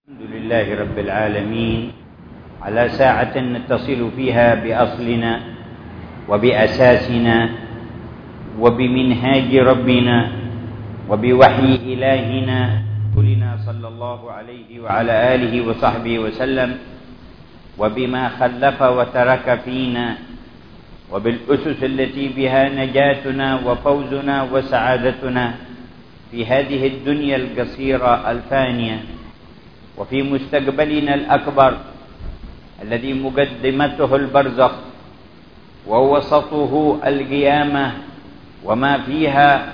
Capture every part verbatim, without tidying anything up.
الحمد لله رب العالمين على ساعة نتصل فيها بأصلنا وبأساسنا وبمنهاج ربنا وبوحي إلهنا رسولنا صلى الله عليه وعلى آله وصحبه وسلم، وبما خلف وترك فينا، وبالأسس التي بها نجاتنا وفوزنا وسعادتنا في هذه الدنيا القصيرة الفانية، وفي مستقبلنا الأكبر الذي مقدمته البرزخ ووسطه القيامة وما فيها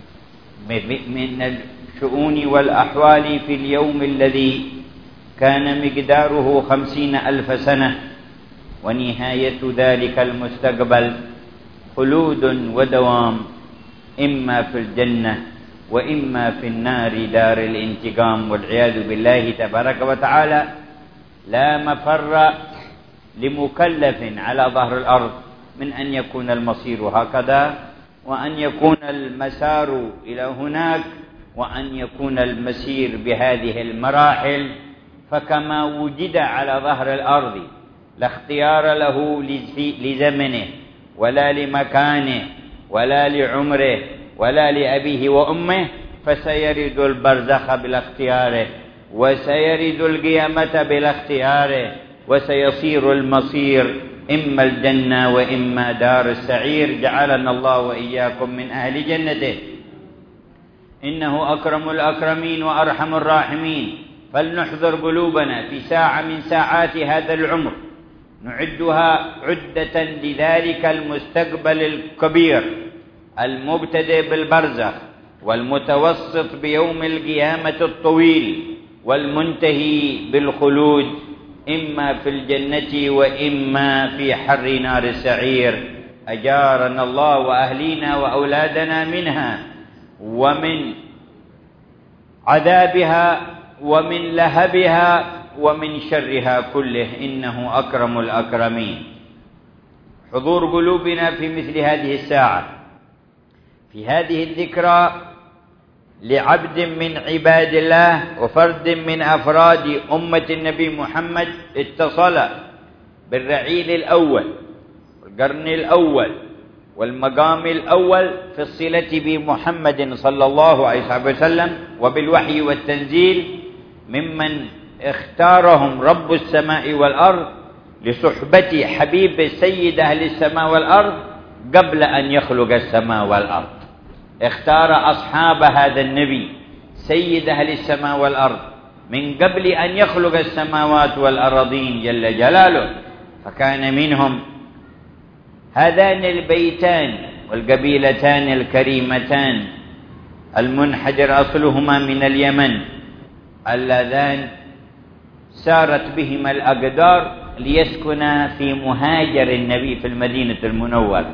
من الشؤون والأحوال في اليوم الذي كان مقداره خمسين ألف سنة، ونهاية ذلك المستقبل خلود ودوام، إما في الجنة وإما في النار دار الانتقام والعياذ بالله تبارك وتعالى. لا مفر لمكلف على ظهر الأرض من أن يكون المصير هكذا، وأن يكون المسار إلى هناك، وأن يكون المسير بهذه المراحل. فكما وجد على ظهر الأرض لا اختيار له لزمنه ولا لمكانه ولا لعمره ولا لأبيه وأمه، فسيرد البرزخ بلا اختياره، وسيرد القيامة بلا اختياره، وسيصير المصير إما الجنة وإما دار السعير. جعلنا الله وإياكم من أهل جنته، إنه أكرم الأكرمين وأرحم الراحمين. فلنحضر قلوبنا في ساعة من ساعات هذا العمر، نعدها عدة لذلك المستقبل الكبير المبتدئ بالبرزخ، والمتوسط بيوم القيامة الطويل، والمنتهي بالخلود إما في الجنة وإما في حر نار السعير. أجارنا الله وأهلينا وأولادنا منها ومن عذابها ومن لهبها ومن شرها كله، إنه أكرم الأكرمين. حضور قلوبنا في مثل هذه الساعة، في هذه الذكرى لعبد من عباد الله وفرد من أفراد أمة النبي محمد اتصل بالرعيل الأول والقرن الأول والمقام الأول في الصلة بمحمد صلى الله عليه وسلم وبالوحي والتنزيل، ممن اختارهم رب السماء والأرض لصحبة حبيب سيد أهل السماء والأرض قبل أن يخلق السماء والأرض. اختار أصحاب هذا النبي سيد أهل السماء والأرض من قبل أن يخلق السماوات والأراضين جل جلاله، فكان منهم هذان البيتان والقبيلتان الكريمتان المنحدر أصلهما من اليمن، اللذان سارت بهما الأقدار ليسكنا في مهاجر النبي في المدينة المنورة،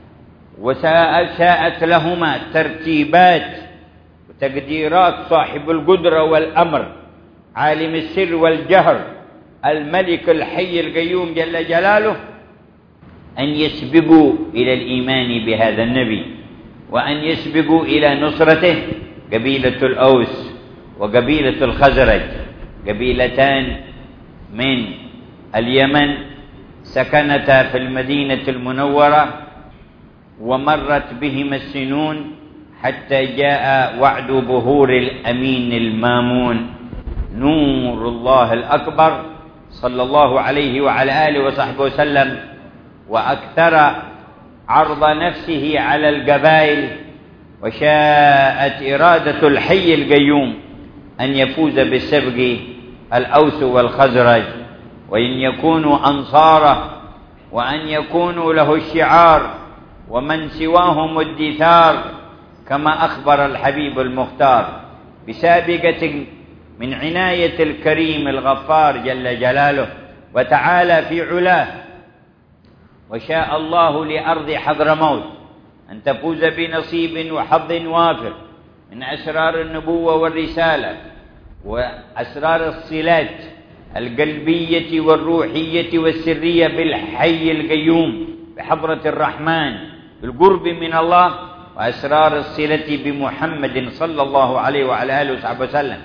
وشاءت لهما ترتيبات وتقديرات صاحب القدرة والأمر، عالم السر والجهر، الملك الحي القيوم جل جلاله، أن يسبقوا إلى الإيمان بهذا النبي، وأن يسبقوا إلى نصرته. قبيلة الأوس وقبيلة الخزرج، قبيلتان من اليمن سكنتا في المدينة المنورة، ومرت بهم السنون حتى جاء وعد ظهور الأمين المامون نور الله الأكبر صلى الله عليه وعلى آله وصحبه وسلم، وأكثر عرض نفسه على القبائل، وشاءت إرادة الحي القيوم أن يفوز بالسبق الأوس والخزرج، وأن يكونوا أنصاره، وأن يكونوا له الشعار، ومن سواهم الدثار، كما أخبر الحبيب المختار بسابقة من عناية الكريم الغفار جل جلاله وتعالى في علاه. وشاء الله لأرض حضرموت أن تفوز بنصيب وحظ وافر من أسرار النبوة والرسالة، وأسرار الصلات القلبية والروحية والسرية بالحي القيوم بحضرة الرحمن بالقرب من الله، وأسرار الصلة بمحمد صلى الله عليه وعلى آله وصحبه وسلم.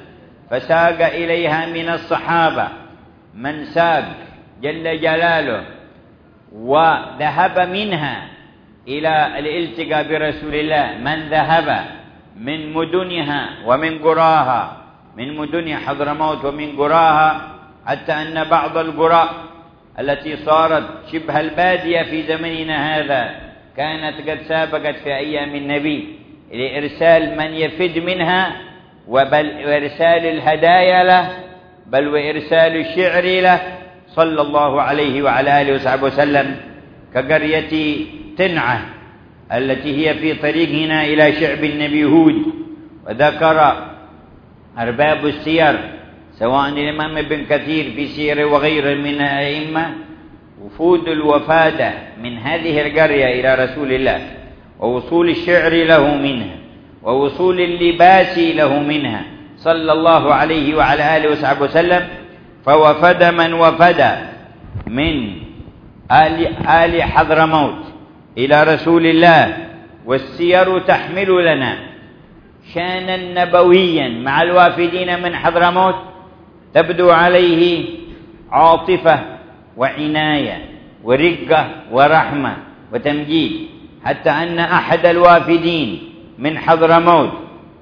فساق إليها من الصحابة من ساق جل جلاله، وذهب منها إلى الالتقاء برسول الله من ذهب من مدنها ومن قراها، من مدن حضرموت ومن قراها، حتى أن بعض القرى التي صارت شبه البادية في زمننا هذا كانت قد سابقت في أيام النبي لإرسال من يفد منها، وبل وإرسال الهدايا له، بل وإرسال الشعر له صلى الله عليه وعلى آله وصحبه وسلم، كقرية تنعة التي هي في طريقنا إلى شعب النبي هود. وذكر أرباب السير سواء الإمام ابن كثير في سيره وغيره من الأئمة وفود الوفادة من هذه القرية إلى رسول الله، ووصول الشعر له منها، ووصول اللباس له منها صلى الله عليه وعلى آله وصحبه وسلم. فوفد من وفد من آل, آل حضرموت إلى رسول الله، والسير تحمل لنا شانا نبويا مع الوافدين من حضرموت تبدو عليه عاطفة وعناية ورقة ورحمة وتمجيد، حتى أن أحد الوافدين من حضرموت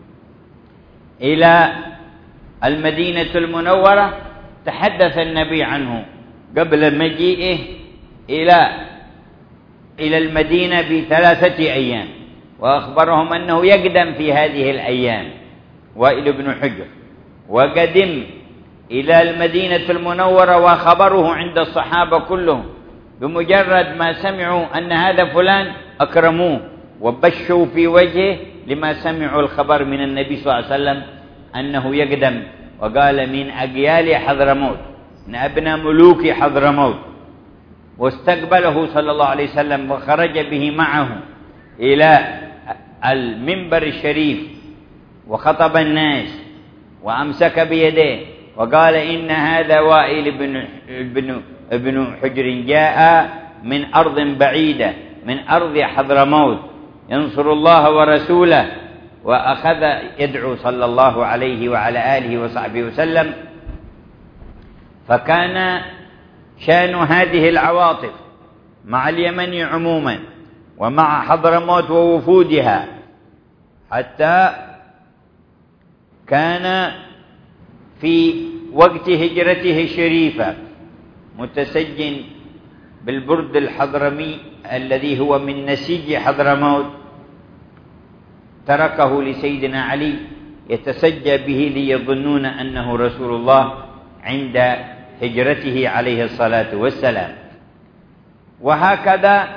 إلى المدينة المنورة تحدث النبي عنه قبل مجيئه إلى إلى المدينة بثلاثة أيام، وأخبرهم أنه يقدم في هذه الأيام وائل بن حجر، وقدم إلى المدينة المنورة وخبره عند الصحابة كلهم، بمجرد ما سمعوا أن هذا فلان أكرموه وبشوا في وجهه لما سمعوا الخبر من النبي صلى الله عليه وسلم أنه يقدم، وقال من أجيال حضرموت، من أبناء ملوك حضرموت. واستقبله صلى الله عليه وسلم وخرج به معه إلى المنبر الشريف وخطب الناس وأمسك بيديه وقال إن هذا وائل بن, بن, بن حجر جاء من أرض بعيدة، من أرض حضرموت، ينصر الله ورسوله. وأخذ يدعو صلى الله عليه وعلى آله وصحبه وسلم. فكان شان هذه العواطف مع اليمن عموما ومع حضرموت ووفودها، حتى كان في وقت هجرته الشريفة متسجن بالبرد الحضرمي الذي هو من نسيج حضرموت، تركه لسيدنا علي يتسجى به ليظنون أنه رسول الله عند هجرته عليه الصلاة والسلام. وهكذا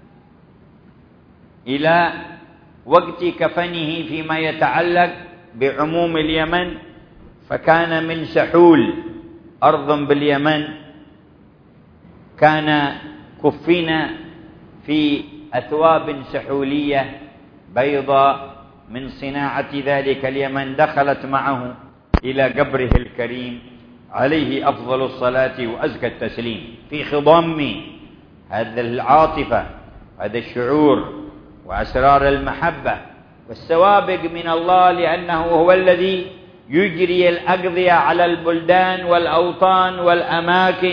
إلى وقت كفنه فيما يتعلق بعموم اليمن، فكان من سحول أرض باليمن، كان كفنا في أثواب سحولية بيضاء من صناعة ذلك اليمن، دخلت معه إلى قبره الكريم عليه أفضل الصلاة وأزكى التسليم، في خضم هذه العاطفة، هذا الشعور وأسرار المحبة والسوابق من الله، لأنه هو الذي يجري الأقضية على البلدان والأوطان والأماكن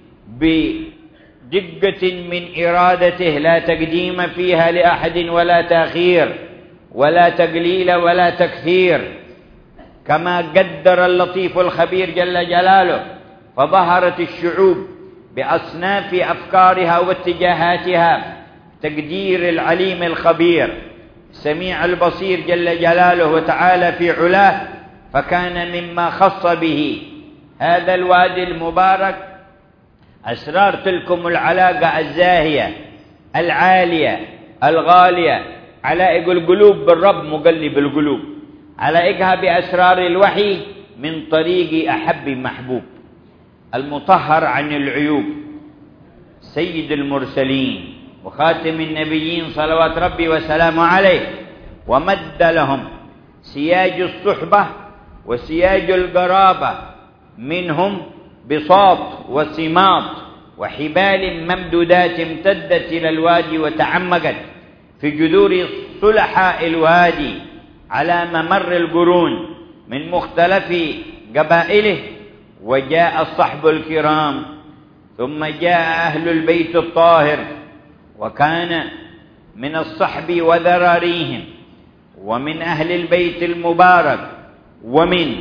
بدقة من إرادته لا تقديم فيها لأحد ولا تأخير ولا تقليل ولا تكثير، كما قدر اللطيف الخبير جل جلاله. فظهرت الشعوب بأصناف أفكارها واتجاهاتها، تقدير العليم الخبير السميع البصير جل جلاله وتعالى في علاه. فكان مما خص به هذا الوادي المبارك أسرار تلكم العلاقة الزاهية العالية الغالية، علائق القلوب بالرب مقلب القلوب، علائقها بأسرار الوحي من طريق أحب محبوب المطهر عن العيوب، سيد المرسلين وخاتم النبيين صلوات ربي وسلامه عليه. ومد لهم سياج الصحبة وسياج القرابة منهم بساط وسماط وحبال ممدودات امتدت إلى الوادي وتعمقت في جذور صلحاء الوادي على ممر القرون من مختلف قبائله، وجاء الصحب الكرام، ثم جاء أهل البيت الطاهر، وكان من الصحب وذراريهم ومن أهل البيت المبارك ومن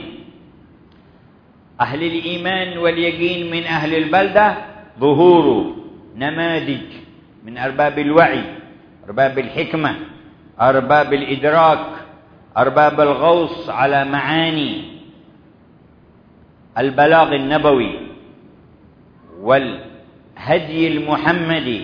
أهل الإيمان واليقين من أهل البلدة ظهور نماذج من أرباب الوعي، أرباب الحكمة، أرباب الإدراك، أرباب الغوص على معاني البلاغ النبوي والهدي المحمدي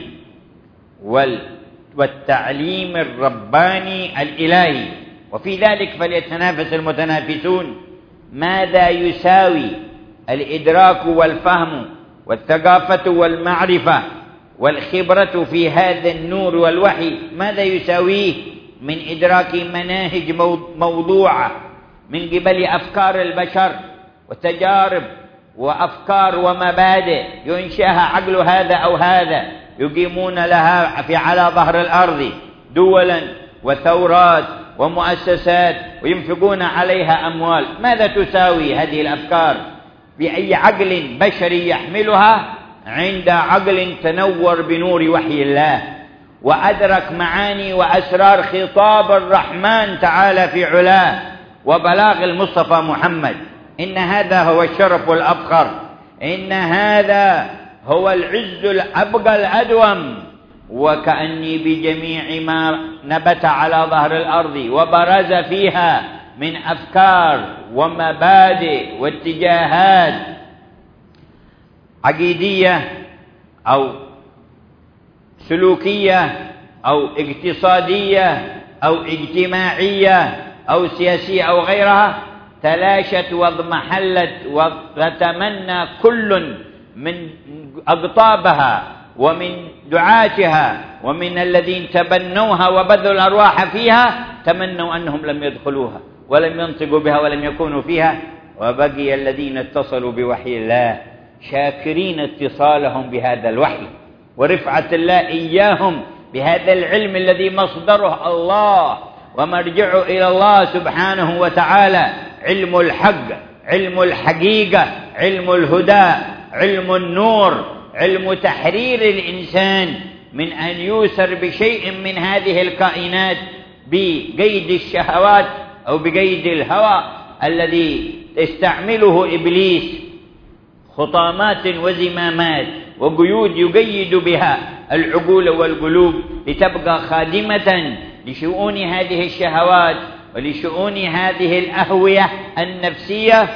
والتعليم الرباني الإلهي. وفي ذلك فليتنافس المتنافسون. ماذا يساوي الإدراك والفهم والثقافة والمعرفة والخبرة في هذا النور والوحي؟ ماذا يساويه من إدراك مناهج موضوعة من قبل أفكار البشر وتجارب وأفكار ومبادئ ينشأها عقل هذا أو هذا، يقيمون لها في على ظهر الأرض دولا وثورات ومؤسسات وينفقون عليها أموال. ماذا تساوي هذه الأفكار بأي عقل بشري يحملها عند عقل تنور بنور وحي الله وأدرك معاني وأسرار خطاب الرحمن تعالى في علاه وبلاغ المصطفى محمد؟ إن هذا هو الشرف الأفخر، إن هذا هو العز الأبقى الأدوم. وكأني بجميع ما نبت على ظهر الأرض وبرز فيها من أفكار ومبادئ واتجاهات عقيدية أو سلوكية أو اقتصادية أو اجتماعية أو سياسية أو غيرها، تلاشت واضمحلت وتمنى كل من أقطابها ومن دعاتها ومن الذين تبنوها وبذلوا الأرواح فيها تمنوا أنهم لم يدخلوها ولم ينطقوا بها ولم يكونوا فيها، وبقي الذين اتصلوا بوحي الله شاكرين اتصالهم بهذا الوحي ورفعة الله إياهم بهذا العلم الذي مصدره الله ومرجعه إلى الله سبحانه وتعالى، علم الحق، علم الحقيقة، علم الهدى، علم النور، علم تحرير الإنسان من أن يوسر بشيء من هذه الكائنات بقيد الشهوات أو بقيد الهوى الذي يستعمله إبليس، خطامات وزمامات وقيود يقيد بها العقول والقلوب لتبقى خادمة لشؤون هذه الشهوات ولشؤون هذه الأهوية النفسية،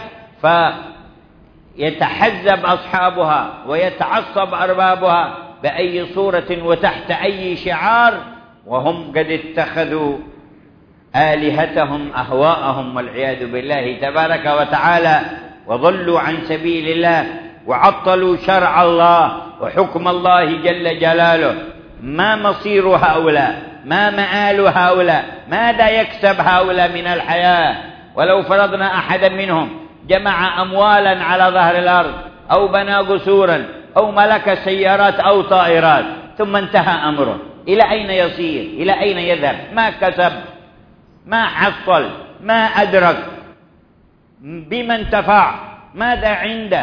فيتحزب أصحابها ويتعصب أربابها بأي صورة وتحت أي شعار، وهم قد اتخذوا آلهتهم أهواءهم والعياذ بالله تبارك وتعالى، وضلوا عن سبيل الله وعطلوا شرع الله وحكم الله جل جلاله. ما مصير هؤلاء؟ ما مآل هؤلاء؟ ماذا يكسب هؤلاء من الحياة؟ ولو فرضنا أحدا منهم جمع أموالا على ظهر الأرض أو بنى قصورا أو ملك سيارات أو طائرات ثم انتهى أمره، إلى أين يصير؟ إلى أين يذهب؟ ما كسب، ما حصل، ما أدرك، بما انتفع، ماذا عنده؟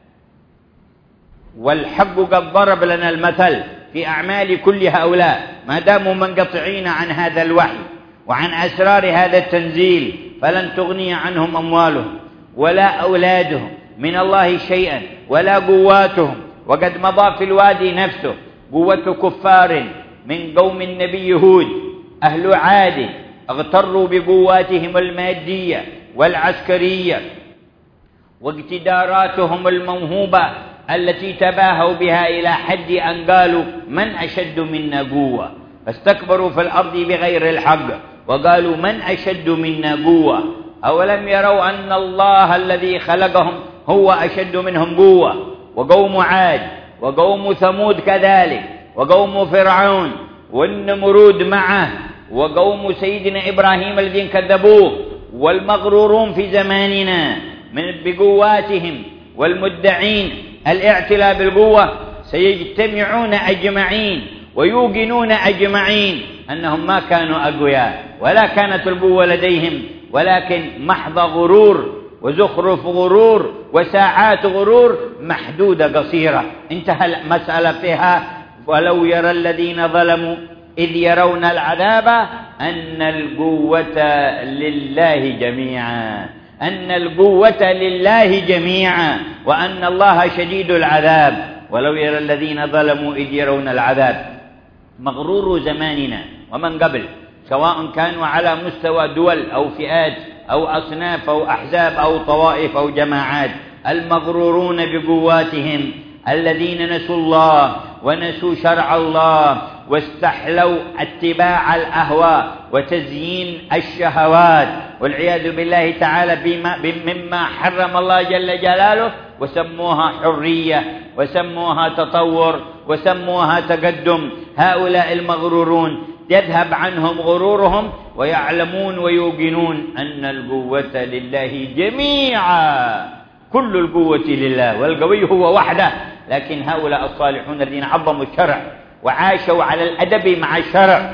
والحق قد ضرب لنا المثل في أعمال كل هؤلاء، ما داموا منقطعين عن هذا الوحي وعن أسرار هذا التنزيل فلن تغني عنهم أموالهم ولا أولادهم من الله شيئا ولا قواتهم. وقد مضى في الوادي نفسه قوة كفار من قوم النبي هود، أهل عاد اغتروا بقواتهم المادية والعسكرية واقتداراتهم الموهوبة التي تباهوا بها إلى حد أن قالوا من أشد منا قوة، فاستكبروا في الأرض بغير الحق وقالوا من أشد منا قوة. أولم يروا أن الله الذي خلقهم هو أشد منهم قوة؟ وقوم عاد وقوم ثمود كذلك وقوم فرعون والنمرود معه وقوم سيدنا إبراهيم الذين كذبوه والمغرورون في زماننا من بقواتهم والمدعين الاعتلاء بالقوة سيجتمعون أجمعين ويوقنون أجمعين أنهم ما كانوا أقوياء ولا كانت القوة لديهم، ولكن محض غرور وزخرف غرور وساعات غرور محدودة قصيرة، انتهى المسألة فيها. ولو يرى الذين ظلموا إذ يرون العذاب أن القوة لله جميعا، أن القوة لله جميعا، وأن الله شديد العذاب. ولو يرى الذين ظلموا إذ يرون العذاب. مغرور زماننا ومن قبل، سواء كانوا على مستوى دول أو فئات أو أصناف أو أحزاب أو طوائف أو جماعات، المغرورون بقواتهم الذين نسوا الله ونسوا شرع الله واستحلوا اتباع الأهواء وتزيين الشهوات والعياذ بالله تعالى بما مما حرم الله جل جلاله، وسموها حرية وسموها تطور وسموها تقدم. هؤلاء المغرورون يذهب عنهم غرورهم ويعلمون ويوقنون أن القوة لله جميعا، كل القوة لله، والقوي هو وحده. لكن هؤلاء الصالحون الذين عظموا الشرع وعاشوا على الأدب مع الشرع،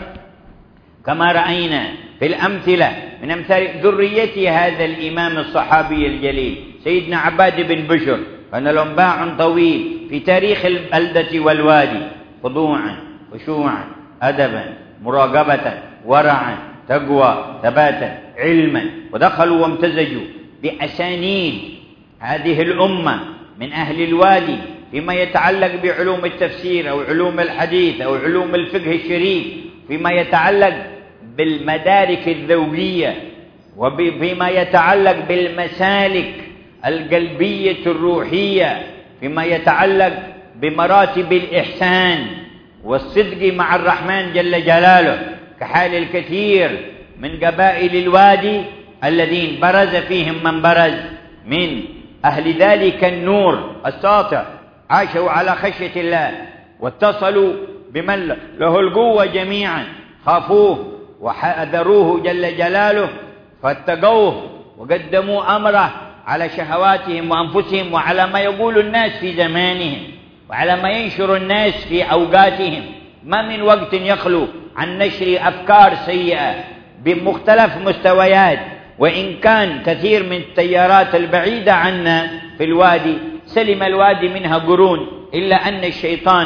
كما رأينا في الأمثلة من أمثال ذرية هذا الإمام الصحابي الجليل سيدنا عباد بن بشر، كان له باع طويل في تاريخ البلدة والوادي، خضوعا خشوعا أدبا مراقبة ورعا تقوى ثباتا علما، ودخلوا وامتزجوا بأسانيد هذه الأمة من أهل الوادي فيما يتعلق بعلوم التفسير أو علوم الحديث أو علوم الفقه الشريف، فيما يتعلق بالمدارك الذوقية، وفيما يتعلق بالمسالك القلبية الروحية، فيما يتعلق بمراتب الإحسان والصدق مع الرحمن جل جلاله، كحال الكثير من قبائل الوادي الذين برز فيهم من برز من أهل ذلك النور الساطع، عاشوا على خشية الله واتصلوا بمن له القوة جميعا، خافوه وحذروه جل جلاله فاتقوه وقدموا أمره على شهواتهم وأنفسهم وعلى ما يقول الناس في زمانهم وعلى ما ينشر الناس في أوقاتهم. ما من وقت يخلو عن نشر أفكار سيئة بمختلف مستويات، وإن كان كثير من التيارات البعيدة عنا في الوادي سلم الوادي منها قرون، إلا أن الشيطان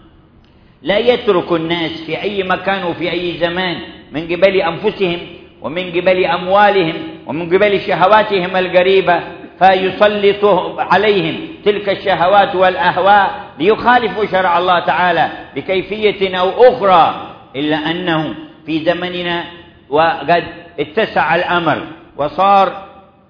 لا يترك الناس في أي مكان وفي أي زمان من قبل أنفسهم ومن قبل أموالهم ومن قبل شهواتهم القريبة، فيسلط عليهم تلك الشهوات والأهواء ليخالفوا شرع الله تعالى بكيفية أو أخرى. إلا أنه في زمننا وقد اتسع الأمر وصار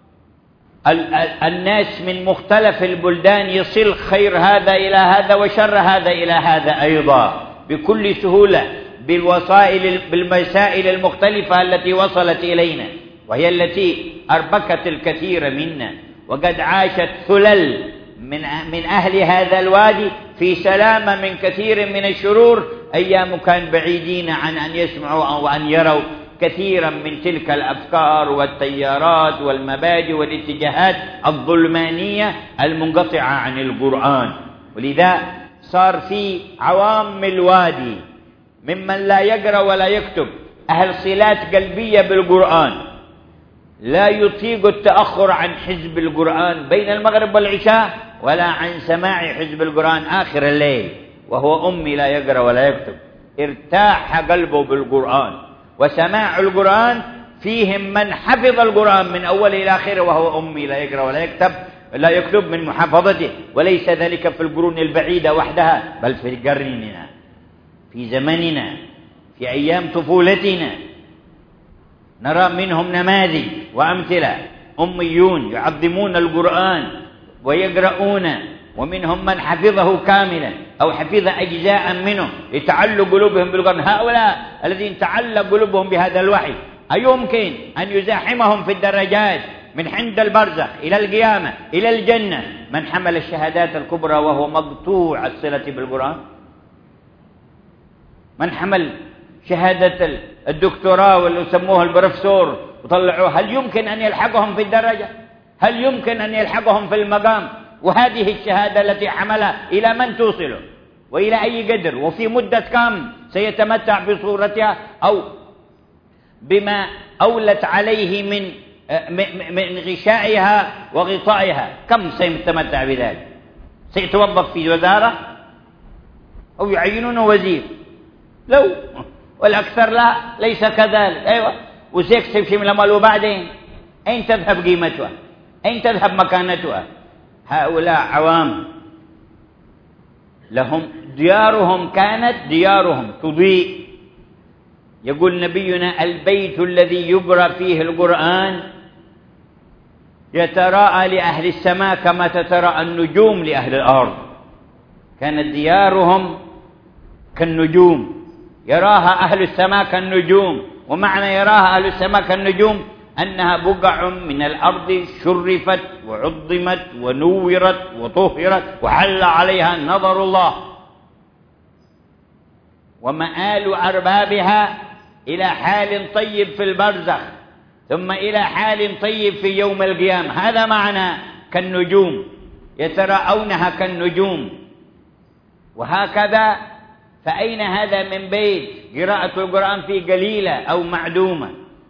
الناس من مختلف البلدان يصل خير هذا إلى هذا وشر هذا إلى هذا أيضا بكل سهولة بالوسائل بالمسائل المختلفة التي وصلت إلينا، وهي التي أربكت الكثير منا، وقد عاشت ثلل من من أهل هذا الوادي في سلامة من كثير من الشرور أيام كان بعيدين عن أن يسمعوا أو أن يروا كثيرا من تلك الأفكار والتيارات والمبادئ والاتجاهات الظلمانية المنقطعة عن القرآن. ولذا صار في عوام الوادي ممن لا يقرأ ولا يكتب أهل صلات قلبية بالقرآن لا يطيق التأخر عن حزب القرآن بين المغرب والعشاء ولا عن سماع حزب القرآن آخر الليل وهو أمي لا يقرأ ولا يكتب. ارتاح قلبه بالقرآن، وسماع القرآن فيهم من حفظ القرآن من أول إلى آخره وهو أمي لا يقرأ ولا يكتب لا يكتب من محافظته. وليس ذلك في القرون البعيدة وحدها، بل في قرننا في زمننا في أيام طفولتنا نرى منهم نماذج وأمثلة أميون يعظمون القرآن ويقرؤون، ومنهم من حفظه كاملا أو حفظ أجزاء منه لتعلق قلوبهم بالقرآن. هؤلاء الذين تعلق قلوبهم بهذا الوحي أيمكن أن يزاحمهم في الدرجات من عند البرزخ إلى القيامة إلى الجنة من حمل الشهادات الكبرى وهو مقطوع الصلة بالقرآن؟ من حمل شهادة الدكتوراه واللي يسموها البروفيسور وطلعوه، هل يمكن أن يلحقهم في الدرجة؟ هل يمكن أن يلحقهم في المقام؟ وهذه الشهادة التي حملها إلى من توصله وإلى أي قدر وفي مدة كم سيتمتع بصورتها أو بما أولت عليه من من غشائها وغطائها، كم سيتمتع بذلك؟ سيتوظف في وزارة أو يعينونه وزير لو، والأكثر لا، ليس كذلك. أيوة، وسيكسب شيء من الأموال، وبعدين أين تذهب قيمتها؟ أين تذهب مكانتها؟ هؤلاء عوام لهم ديارهم كانت ديارهم تضيء. يقول نبينا: البيت الذي يقرأ فيه القرآن يتراءى لأهل السماء كما تتراءى النجوم لأهل الأرض. كانت ديارهم كالنجوم، يراها أهل السماء كالنجوم. ومعنى يراها أهل السماء كالنجوم أنها بقع من الأرض شرفت وعظمت ونورت وطهرت وحل عليها نظر الله، ومآل أربابها إلى حال طيب في البرزخ، ثم إلى حال طيب في يوم القيامة. هذا معنى كالنجوم، يتراءونها كالنجوم. وهكذا فأين هذا من بيت قراءة القرآن فيه قليلة أو معدومة؟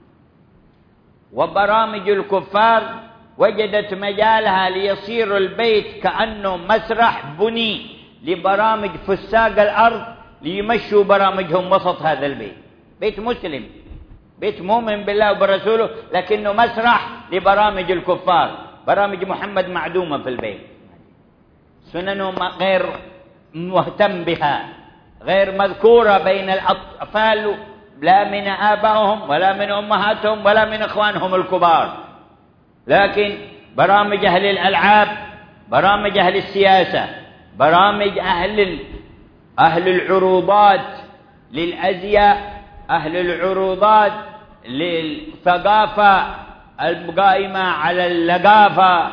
وبرامج الكفار وجدت مجالها ليصير البيت كأنه مسرح بني لبرامج فساق الأرض ليمشوا برامجهم وسط هذا البيت. بيت مسلم، بيت مؤمن بالله وبرسوله، لكنه مسرح لبرامج الكفار. برامج محمد معدومة في البيت، سننه غير مهتم بها، غير مذكورة بين الأطفال، لا من آبائهم ولا من أمهاتهم ولا من إخوانهم الكبار. لكن برامج أهل الألعاب، برامج أهل السياسة، برامج أهل أهل العروضات للأزياء، أهل العروضات للثقافة القائمة على اللقافة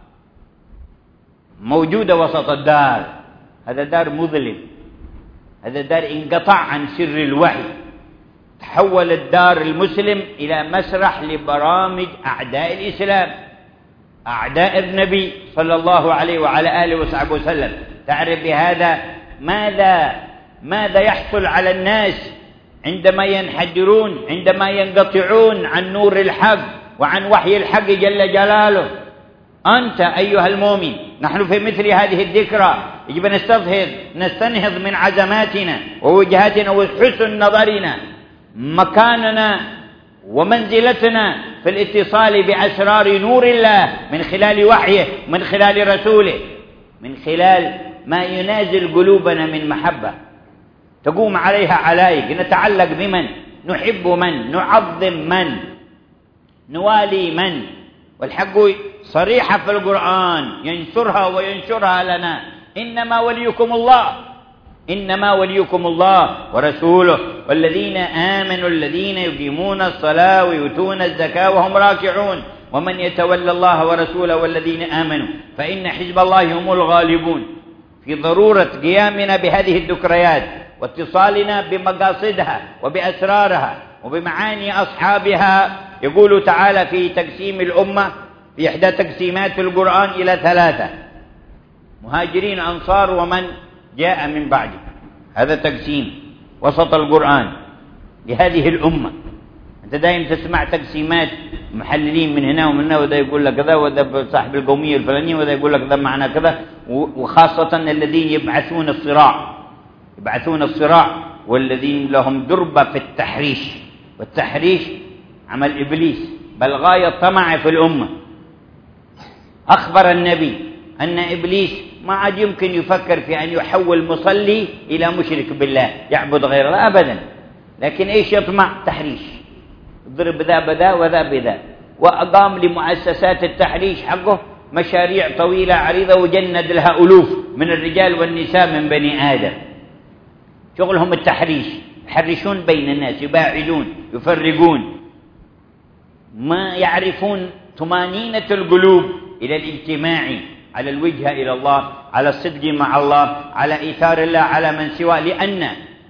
موجودة وسط الدار. هذا دار مظلم، هذا دار انقطع عن سر الوحي. تحول الدار المسلم إلى مسرح لبرامج أعداء الإسلام، أعداء النبي صلى الله عليه وعلى آله وصحبه وسلم. تعرف بهذا ماذا ماذا يحصل على الناس عندما ينحدرون، عندما ينقطعون عن نور الحق وعن وحي الحق جل جلاله. أنت أيها المؤمن، نحن في مثل هذه الذكرى يجب أن نستظهر نستنهض من عزماتنا ووجهاتنا وحسن نظرنا مكاننا ومنزلتنا في الاتصال بأسرار نور الله من خلال وحيه، من خلال رسوله، من خلال ما ينازل قلوبنا من محبة تقوم عليها علائق. نتعلق بمن؟ نحب من؟ نعظم من؟ نوالي من؟ والحق صريحة في القرآن ينشرها وينشرها لنا: إنما وليكم الله، إنما وليكم الله ورسوله والذين آمنوا الذين يقيمون الصلاة ويؤتون الزكاة وهم راكعون ومن يتولى الله ورسوله والذين آمنوا فإن حزب الله هم الغالبون. في ضرورة قيامنا بهذه الذكريات واتصالنا بمقاصدها وبأسرارها وبمعاني أصحابها. يقول تعالى في تقسيم الأمة في إحدى تقسيمات القرآن إلى ثلاثة: مهاجرين، أنصار، ومن جاء من بعده. هذا تقسيم وسط القرآن لهذه الأمة. أنت دائما تسمع تقسيمات محللين من هنا ومن هنا، وده يقول لك كذا، وده صاحب القومية الفلانية، وده يقول لك ده معنى كذا. وخاصة الذين يبعثون الصراع، يبعثون الصراع والذين لهم دربة في التحريش، والتحريش عمل إبليس، بل غاية طمع في الأمة. أخبر النبي أن إبليس ما عاد يمكن يفكر في أن يحول مصلي إلى مشرك بالله يعبد غير الله أبدا، لكن إيش يطمع؟ تحريش، ضرب ذا بذا وذا بذا. وأقام لمؤسسات التحريش حقه مشاريع طويلة عريضة وجند لها ألوف من الرجال والنساء من بني آدم، شغلهم التحريش، يحرشون بين الناس، يباعدون، يفرقون، ما يعرفون طمانينة القلوب إلى الاجتماع على الوجهة إلى الله، على الصدق مع الله، على إيثار الله على من سواه، لأن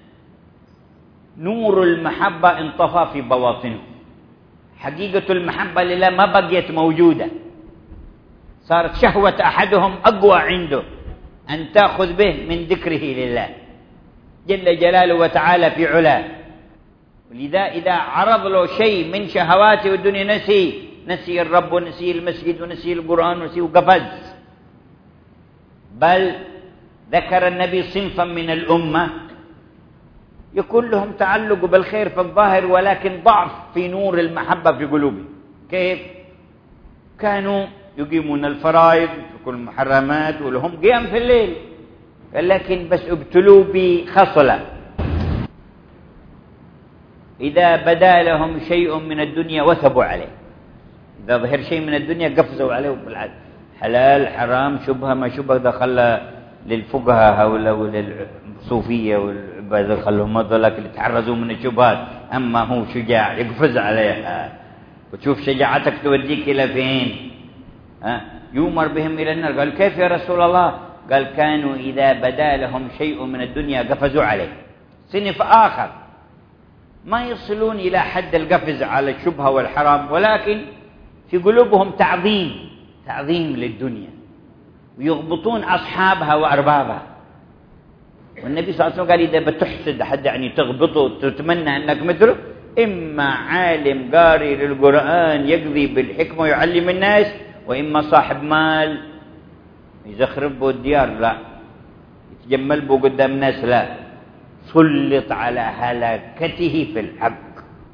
نور المحبة انطفى في بواطنه. حقيقة المحبة لله ما بقيت موجودة، صارت شهوة أحدهم أقوى عنده أن تأخذ به من ذكره لله جل جلاله وتعالى في علاه. ولذا إذا عرض له شيء من شهواته والدنيا نسي نسي الرب ونسي المسجد ونسي القرآن ونسي وقفز. بل ذكر النبي صنفا من الأمة يكون لهم تعلق بالخير في الظاهر ولكن ضعف في نور المحبة في قلوبهم. كيف؟ كانوا يقيمون الفرائض وكل المحرمات ولهم قيام في الليل، لكن بس ابتلوا بخصلة، إذا بدا لهم شيء من الدنيا وثبوا عليه. إذا ظهر شيء من الدنيا قفزوا عليه بالعدل، حلال حرام شبهة ما شبهه، دخل للفقهاء هؤلاء وللصوفية والعباد خلهم هذولك اللي تعرضوا من الشبهات، أما هو شجاع يقفز عليها. وتشوف شجاعتك توديك إلى فين؟ ها؟ يؤمر بهم إلى النار. قال كيف يا رسول الله؟ قال كانوا إذا بدا لهم شيء من الدنيا قفزوا عليه. صنف آخر ما يصلون إلى حد القفز على الشبهة والحرام، ولكن في قلوبهم تعظيم تعظيم للدنيا، ويغبطون أصحابها وأربابها. والنبي صلى الله عليه وسلم قال إذا بتحسد حد يعني تغبطه تتمنى أنك مثله، إما عالم قاري للقرآن يقضي بالحكمة ويعلم الناس، وإما صاحب مال يزخرب به الديار، لا يتجمل به قدام الناس، لا سلط على هلاكته في الحق.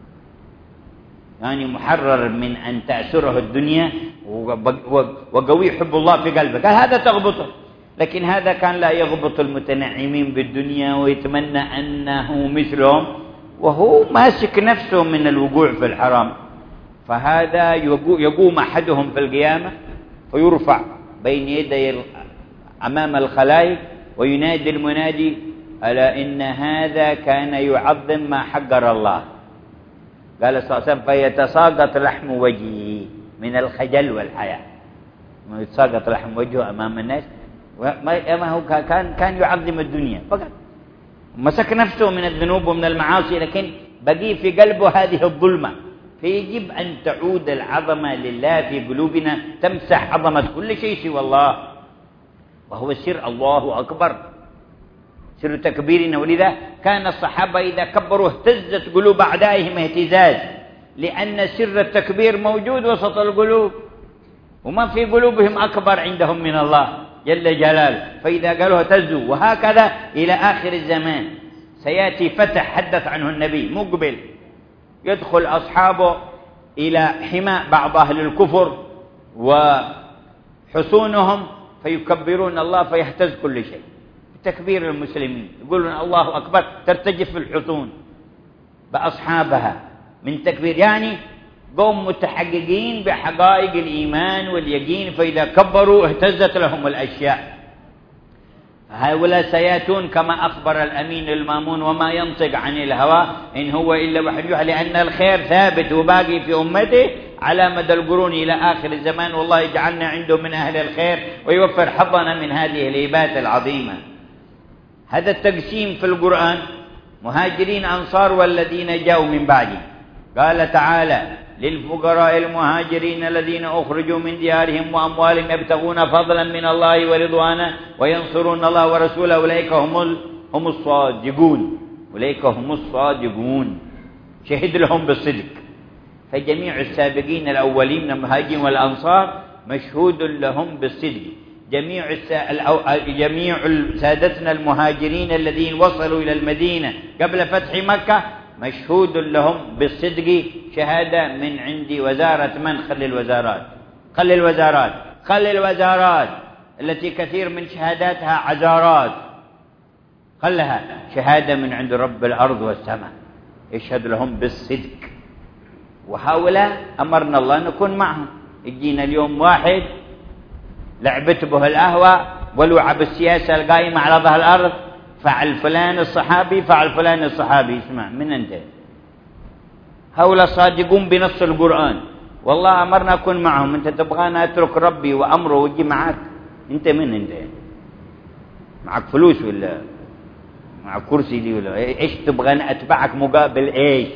يعني محرر من أن تأسره الدنيا وقوي حب الله في قلبك، قال هذا تغبطه. لكن هذا كان لا يغبط المتنعمين بالدنيا ويتمنى أنه مثلهم، وهو ماسك نفسه من الوقوع في الحرام. فهذا يقوم أحدهم في القيامة ويرفع بين يدي أمام الخلائق وينادي المنادي ألا إن هذا كان يعظم ما حقر الله. قال صلى الله عليه وسلم فيتساقط لحم وجهه من الخجل والحياء، ما يتساقط لحم وجهه أمام الناس، ما هو كان كان يعظم الدنيا فقط، مسك نفسه من الذنوب ومن المعاصي، لكن بقي في قلبه هذه الظلمة. فيجب أن تعود العظمة لله في قلوبنا، تمسح عظمة كل شيء سوى الله، وهو سر الله أكبر، سر تكبيرنا. ولذا كان الصحابة إذا كبروا اهتزت قلوب أعدائهم اهتزاز، لأن سر التكبير موجود وسط القلوب، وما في قلوبهم أكبر عندهم من الله جل جلاله، فإذا قالوا اهتزوا. وهكذا إلى آخر الزمان سيأتي فتح حدث عنه النبي مقبل، يدخل أصحابه إلى حماء بعض أهل الكفر وحصونهم فيكبرون الله فيهتز كل شيء. تكبير المسلمين يقولون الله أكبر ترتجف الحصون بأصحابها من تكبير، يعني قوم متحققين بحقائق الإيمان واليقين، فإذا كبروا اهتزت لهم الأشياء. هؤلاء سيأتون كما أخبر الأمين المامون وما ينطق عن الهوى إن هو إلا وحي يوحى، لأن الخير ثابت وباقي في أمته على مدى القرون إلى آخر الزمان، والله يجعلنا عنده من أهل الخير ويوفر حظنا من هذه الهبات العظيمة. هذا التقسيم في القرآن مهاجرين أنصار والذين جاءوا من بعدهم. قال تعالى للفقراء المهاجرين الذين أخرجوا من ديارهم وأموالهم يبتغون فضلا من الله ورضوانا وينصرون الله ورسوله أولئك هم هم الصادقون، أولئك هم الصادقون، شهد لهم بالصدق. فجميع السابقين الأولين من المهاجرين والأنصار مشهود لهم بالصدق. جميع جميع سادتنا المهاجرين الذين وصلوا إلى المدينة قبل فتح مكة مشهود لهم بالصدق، شهادة من عند وزارة من؟ خل الوزارات، خل الوزارات، خل الوزارات التي كثير من شهاداتها عزارات، خلها شهادة من عند رب الأرض والسماء يشهد لهم بالصدق. وهؤلاء أمرنا الله نكون معهم. يجينا اليوم واحد لعبت به الأهوى ولعب السياسة القائمة على ظهر الأرض، فعل فلان الصحابي فعل فلان الصحابي. اسمع من أنت؟ هؤلاء صادقون بنص القرآن، والله أمرنا أكون معهم. أنت تبغانا أترك ربي وأمره وأجي معك؟ أنت من أنت؟ معك فلوس ولا معك كرسي دي ولا إيش تبغانا أتبعك مقابل إيش؟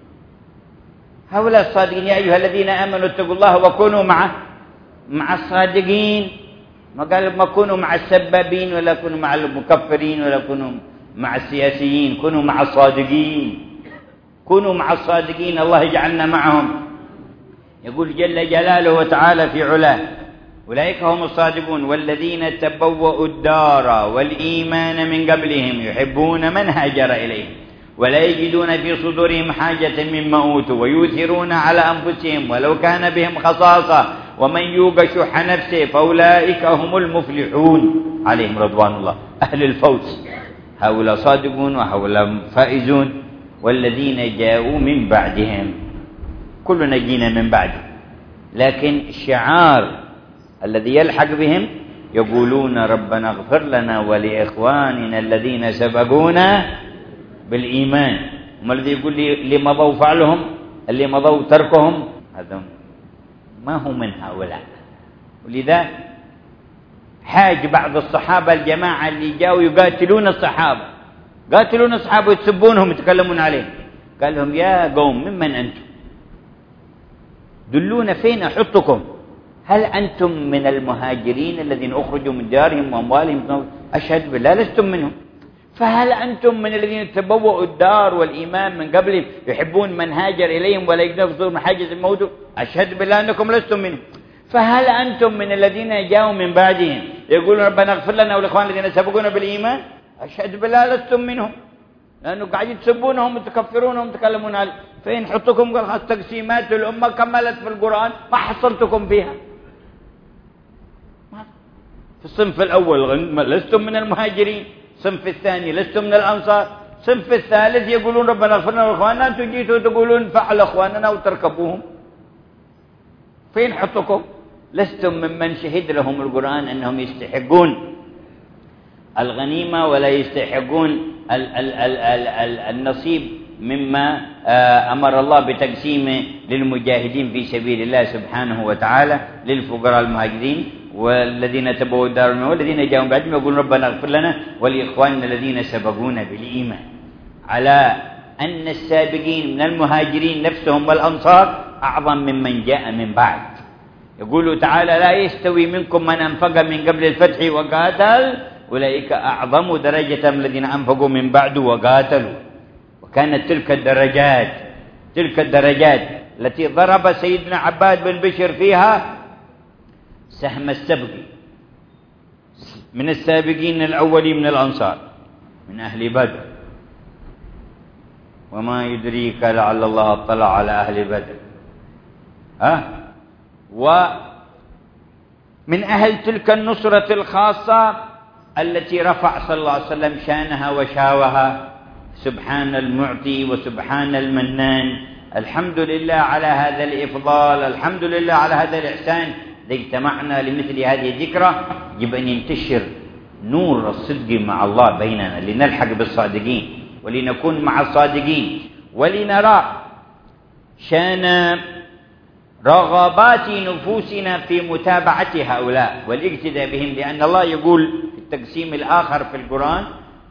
هؤلاء الصادقين يا أيها الذين آمنوا اتقوا الله وكونوا معه مع الصادقين. ما قال ما كونوا مع السبابين ولا كونوا مع المكفرين ولا كونوا مع السياسيين، كونوا مع الصادقين، كونوا مع الصادقين. الله يجعلنا معهم. يقول جل جلاله وتعالى في علاه: أولئك هم الصادقون والذين تبوأوا الدار والإيمان من قبلهم يحبون من هاجر إليهم ولا يجدون في صدورهم حاجة مما أوتوا ويؤثرون على أنفسهم ولو كان بهم خصاصة ومن يوق شح نفسه فأولئك هم المفلحون عليهم رضوان الله. أهل الفوز هؤلاء صادقون وهؤلاء فائزون. والذين جاءوا من بعدهم، كلنا جينا من بعده، لكن الشعار الذي يلحق بهم يقولون: ربنا اغفر لنا ولإخواننا الذين سبقونا بالإيمان. وما الذي يقول لي اللي مضوا فعلهم، اللي مضوا تركهم، هذا ما هو من هؤلاء. ولذا حاج بعض الصحابة الجماعة اللي جاءوا يقاتلون الصحابة، قاتلون الصحابة ويتسبونهم ويتكلمون عليهم، قال لهم: يا قوم ممن أنتم؟ دلونا فين أحطكم؟ هل أنتم من المهاجرين الذين أخرجوا من دارهم وأموالهم؟ أشهد بالله لستم منهم. فهل أنتم من الذين تبوأوا الدار والإيمان من قبلهم يحبون من هاجر إليهم ولا يجدون في صدورهم حاجة الموت؟ أشهد بالله أنكم لستم منهم. فهل أنتم من الذين جاءوا من بعدهم يقولون: ربنا اغفر لنا ولإخواننا الذين سبقونا بالإيمان؟ أشهد بالله لستم منهم، لأنه قاعدين تسبونهم وتكفرونهم وتكلمون عليه. فين حطكم؟ قال: خلاص تقسيمات الأمة كملت في القرآن ما حصلتكم فيها. في الصنف الأول لستم من المهاجرين، الصنف الثاني لستم من الأنصار، الصنف الثالث يقولون: ربنا اغفر لنا ولإخواننا، أنتم جيتوا تقولون فعل إخواننا وتركبوهم. فين حطكم؟ لستم ممن شهد لهم القرآن أنهم يستحقون الغنيمة ولا يستحقون ال ال ال ال ال النصيب مما أمر الله بتقسيمه للمجاهدين في سبيل الله سبحانه وتعالى، للفقراء المهاجرين والذين تبوأوا الدار والذين جاءوا بعدهم يقولون: ربنا اغفر لنا ولإخواننا الذين سبقونا بالإيمان. على أن السابقين من المهاجرين نفسهم والأنصار أعظم ممن جاء من بعد. يقول تعالى: لا يستوي منكم من أنفق من قبل الفتح وقاتل أولئك أعظم درجة من الذين أنفقوا من بعد وقاتلوا. وكانت تلك الدرجات تلك الدرجات التي ضرب سيدنا عباد بن بشر فيها سهم السبق من السابقين الأولين من الأنصار من أهل بدر. وما يدريك لعل الله اطلع على أهل بدر. ها ومن أهل تلك النصرة الخاصة التي رفع صلى الله عليه وسلم شانها وشاوها. سبحان المعطي وسبحان المنان. الحمد لله على هذا الإفضال، الحمد لله على هذا الإحسان. إذا اجتمعنا لمثل هذه الذكرى يجب أن ينتشر نور الصدق مع الله بيننا لنلحق بالصادقين ولنكون مع الصادقين ولنرى شان رغبات نفوسنا في متابعة هؤلاء والاقتداء بهم. لأن الله يقول في التقسيم الآخر في القرآن،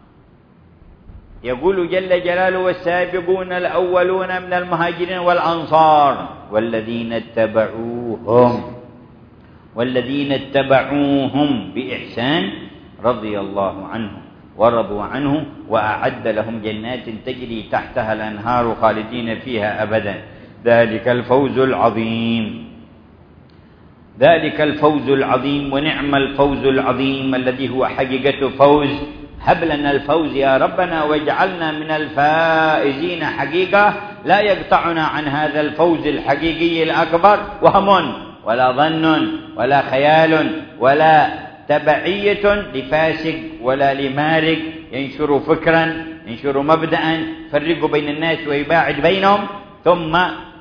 يقول جل جلاله: والسابقون الأولون من المهاجرين والأنصار والذين اتبعوهم والذين اتبعوهم بإحسان رضي الله عنهم ورضوا عنه وأعد لهم جنات تجري تحتها الأنهار خالدين فيها أبدا ذلك الفوز العظيم. ذلك الفوز العظيم. ونعم الفوز العظيم الذي هو حقيقة فوز. هب لنا الفوز يا ربنا واجعلنا من الفائزين حقيقة، لا يقطعنا عن هذا الفوز الحقيقي الأكبر وهم ولا ظن ولا خيال ولا تبعية لفاسق ولا لمارق ينشر فكرا ينشر مبدأ يفرق بين الناس ويباعد بينهم. ثم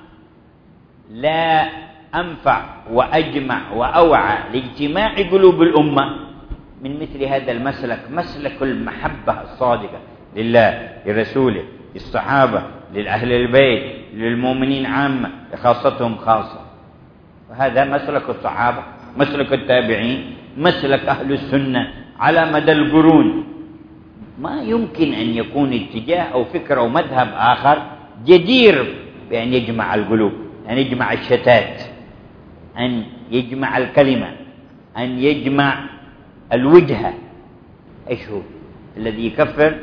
لا أنفع وأجمع وأوعى لاجتماع قلوب الأمة من مثل هذا المسلك، مسلك المحبة الصادقة لله لرسوله للصحابة للأهل البيت للمؤمنين عامة لخاصتهم خاصة. وهذا مسلك الصحابة، مسلك التابعين، مسلك أهل السنة على مدى القرون. ما يمكن أن يكون اتجاه أو فكر أو مذهب آخر جدير بأن يجمع القلوب، أن يجمع الشتات، أن يجمع الكلمة، أن يجمع الوجهة. إيش هو الذي يكفر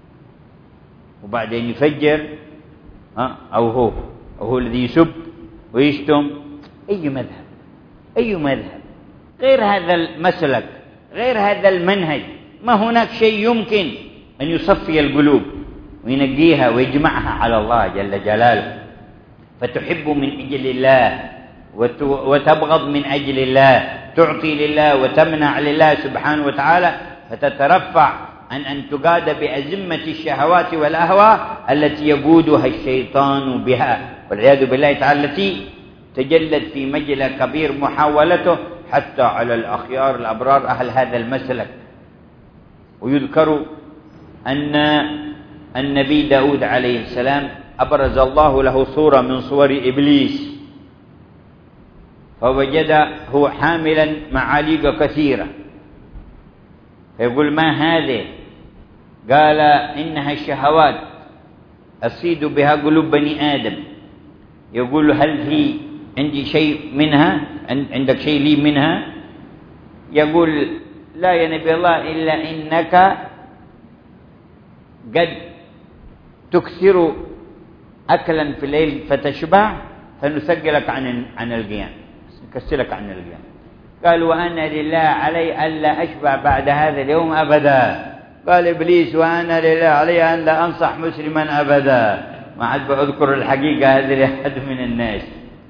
وبعدين يفجر؟ ها أو هو أو هو الذي يسب ويشتم. أي مذهب أي مذهب غير هذا المسلك، غير هذا المنهج. ما هناك شيء يمكن أن يصفي القلوب وينقيها ويجمعها على الله جل جلاله، فتحب من أجل الله وتبغض من أجل الله، تعطي لله وتمنع لله سبحانه وتعالى، فتترفع عن أن تقاد بأزمة الشهوات والأهواء التي يقودها الشيطان بها والعياذ بالله تعالى، التي تجلت في مجلى كبير محاولته حتى على الأخيار الأبرار أهل هذا المسلك. ويذكر أن النبي داود عليه السلام أبرز الله له صورة من صور إبليس، فوجد هو حاملا معاليق كثيرة، فيقول ما هذه؟ قال إنها الشهوات أصيد بها قلوب بني آدم. يقول هل هي عندي شيء منها؟ عندك شيء لي منها؟ يقول لا يا نبي الله، إلا إنك قد تكثر أكلا في الليل فتشبع فنثقلك عن عن القيام، نكسلك عن القيام. قال وأنا لله علي ألا أشبع بعد هذا اليوم أبدا. قال إبليس وأنا لله علي أن لا أنصح مسلما أبدا. ما عاد بأذكر الحقيقة هذه لأحد من الناس.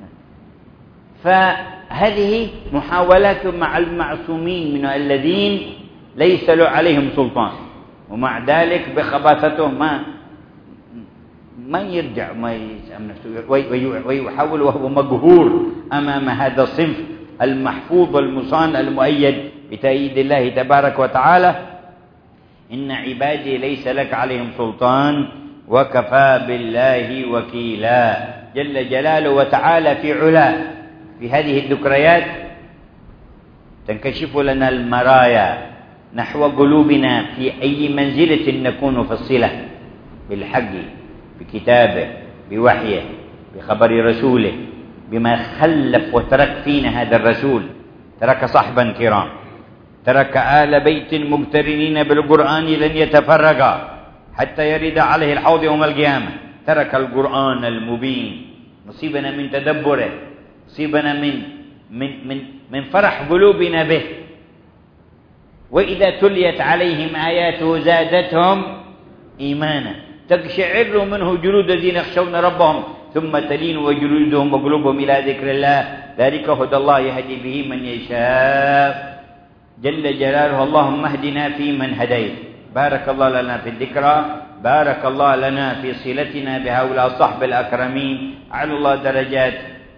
فهذه محاولات مع المعصومين من الذين ليس له عليهم سلطان، ومع ذلك بخباثته ما ما يرجع ما يسأم نفسه ويحاول وهو مقهور أمام هذا الصنف المحفوظ المصان المؤيد بتأييد الله تبارك وتعالى. إن عبادي ليس لك عليهم سلطان وكفى بالله وكيلا جل جلاله وتعالى في علاه. في هذه الذكريات تنكشف لنا المرايا نحو قلوبنا في أي منزلة نكون في الصلة بالحق، بكتابه، بوحيه، بخبر رسوله، بما خلف وترك فينا هذا الرسول. ترك صحبا كرام، ترك آل بيت مقترنين بالقرآن لن يتفرقا حتى يرد عليه الحوض يوم القيامة. ترك القرآن المبين. نصيبنا من تدبره، نصيبنا من من من من فرح قلوبنا به. وإذا تليت عليهم آياته زادتهم إيمانا تقشعر منه جلود الذين يخشون ربهم ثم تلين وجلودهم وقلوبهم إلى ذكر الله ذلك هدى الله يهدي به من يشاء جل جلاله. اللهم اهدنا فيمن هديت. بارك الله لنا في الذكرى، بارك الله لنا في صلتنا بهؤلاء الصحب الأكرمين. على الله درجات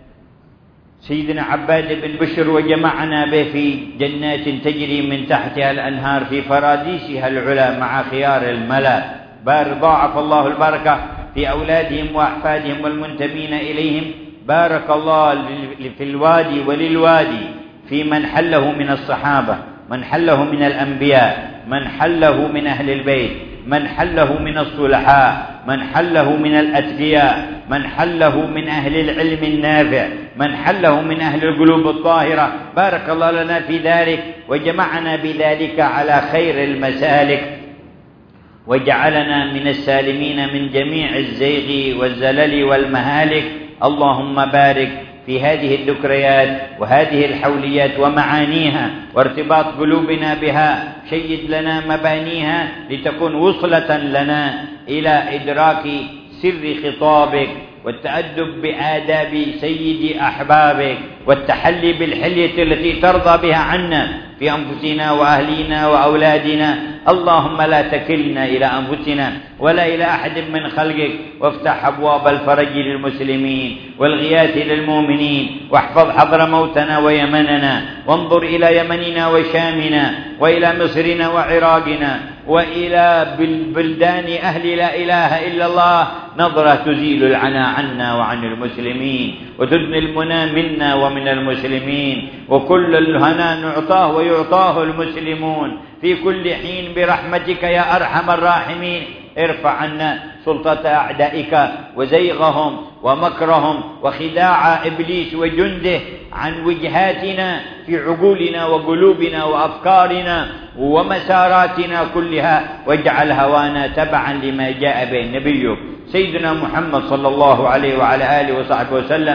سيدنا عباد بن بشر وجمعنا به في جنات تجري من تحتها الأنهار في فراديسها العلا مع خيار الملا. بار ضاعف الله البركة في أولادهم وأحفادهم والمنتمين إليهم. بارك الله في الوادي وللوادي في من حله من الصحابة، من حله من الأنبياء، من حله من أهل البيت، من حله من الصلحاء، من حله من الأتقياء، من حله من أهل العلم النافع، من حله من أهل القلوب الطاهرة. بارك الله لنا في ذلك وجمعنا بذلك على خير المسالك، وجعلنا من السالمين من جميع الزيغ والزلل والمهالك. اللهم بارك في هذه الذكريات وهذه الحوليات ومعانيها وارتباط قلوبنا بها. شيد لنا مبانيها لتكون وصلة لنا إلى إدراك سر خطابك والتأدب بآداب سيد أحبابك والتحلي بالحلية التي ترضى بها عنا في أنفسنا وأهلينا وأولادنا. اللهم لا تكلنا إلى أنفسنا ولا إلى أحد من خلقك، وافتح أبواب الفرج للمسلمين والغياث للمؤمنين، واحفظ حضر موتنا ويمننا، وانظر إلى يمننا وشامنا وإلى مصرنا وعراقنا وإلى بلدان أهل لا إله إلا الله نظرة تزيل العنا عنا وعن المسلمين وتدني المنى منا ومن المسلمين. وكل الهنا نعطاه ويعطاه المسلمون في كل حين برحمتك يا أرحم الراحمين. ارفع عنا سلطة أعدائك وزيغهم ومكرهم وخداع إبليس وجنده عن وجهاتنا في عقولنا وقلوبنا وأفكارنا ومساراتنا كلها، واجعل هوانا تبعا لما جاء به نبيك سيدنا محمد صلى الله عليه وعلى آله وصحبه وسلم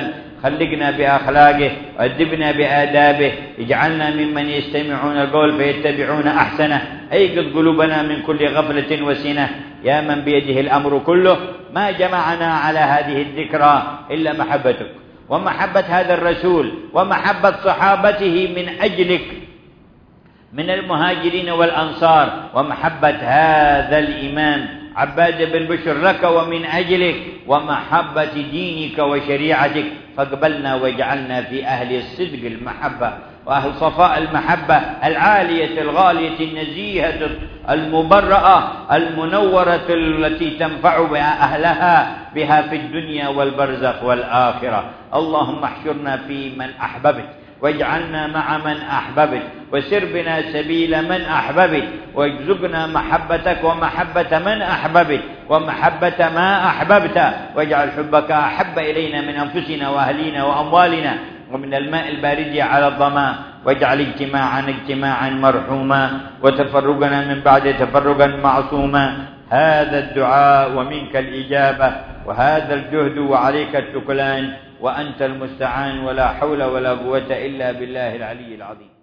خلقنا بأخلاقه وأدبنا بآدابه، اجعلنا ممن يستمعون القول فيتبعون أحسنه، أيقظ قلوبنا من كل غفلة وسنة، يا من بيده الأمر كله، ما جمعنا على هذه الذكرى إلا محبتك ومحبة هذا الرسول ومحبة صحابته من أجلك من المهاجرين والأنصار، ومحبة هذا الإمام عباد بن بشر لك ومن أجلك، ومحبة دينك وشريعتك، فاقبلنا واجعلنا في أهل الصدق المحبة وأهل صفاء المحبة العالية الغالية النزيهة المبرأة المنورة التي تنفع بها أهلها بها في الدنيا والبرزخ والآخرة. اللهم احشرنا في من أحببت واجعلنا مع من أحببت، وسر بنا سبيل من أحببت، وارزقنا محبتك ومحبة من أحببت ومحبة ما أحببت، واجعل حبك أحب إلينا من أنفسنا وأهلينا وأموالنا ومن الماء البارد على الظماء، واجعل اجتماعنا اجتماعا مرحوما وتفرقنا من بعد تفرقا معصوما. هذا الدعاء ومنك الإجابة، وهذا الجهد وعليك التكلان، وأنت المستعان، ولا حول ولا قوة إلا بالله العلي العظيم.